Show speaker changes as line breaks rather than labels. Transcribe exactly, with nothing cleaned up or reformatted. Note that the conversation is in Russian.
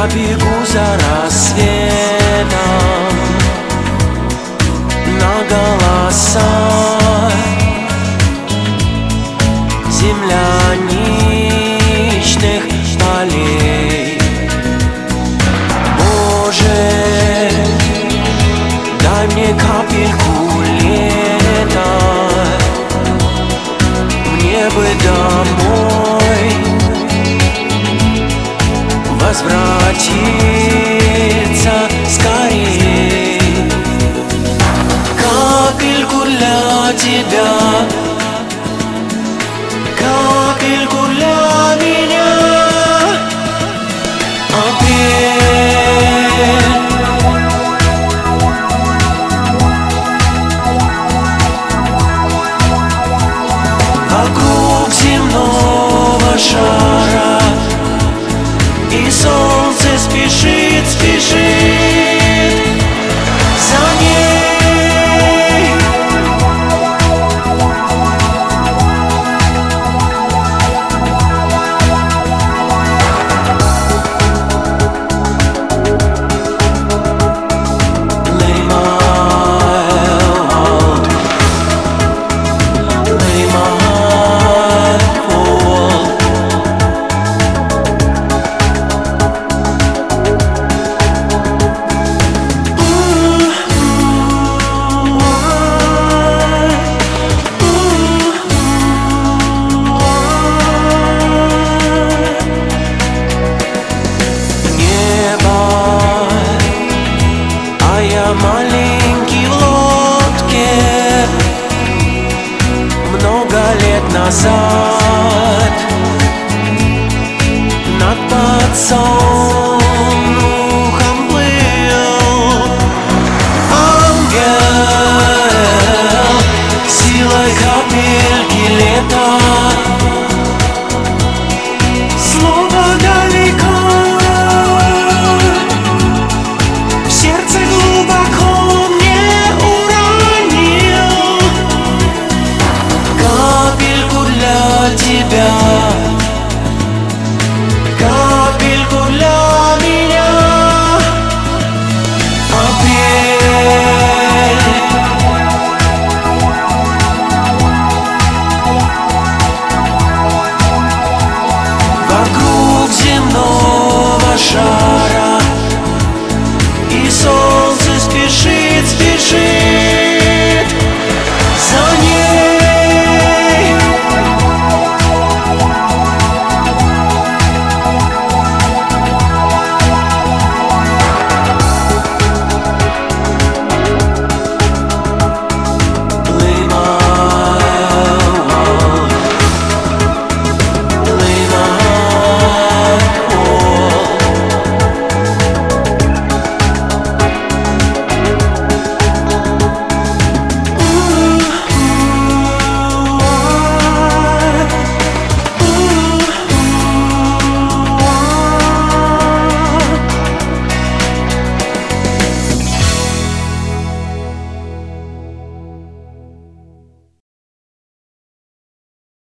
бегу за рассветом на голоса земляничных полей. Боже, дай мне капельку лета, мне бы домой возвратиться скорей. Капельку для тебя, капельку для меня. Апрель, вокруг земного шара, и солнце спешит, спешит за ней. Lay my heart, lay my heart fall. Маленький в лодке много лет назад над подсолнухом.